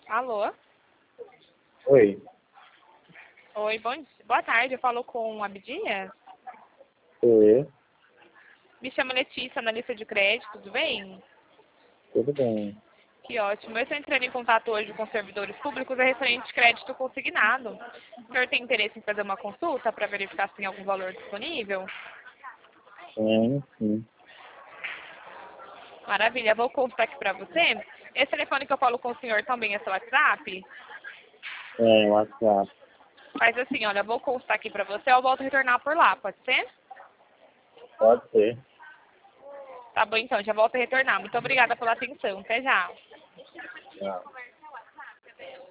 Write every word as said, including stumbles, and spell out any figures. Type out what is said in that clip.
Alô? Oi. Oi, bom, boa tarde. Eu falo com a Abdias. Oi. Me chamo Letícia, analista de crédito, tudo bem? Tudo bem. Que ótimo. Eu estou entrando em contato hoje com servidores públicos a referente de crédito consignado. O senhor tem interesse em fazer uma consulta para verificar se tem algum valor disponível? Sim, sim. Maravilha. Vou consultar aqui para você. Esse telefone que eu falo com o senhor também é seu WhatsApp? É, WhatsApp. Mas assim, olha, eu vou consultar aqui para você, eu volto a retornar por lá, pode ser? Pode ser. Tá bom, então, já volto a retornar. Muito obrigada pela atenção. Até já. Não.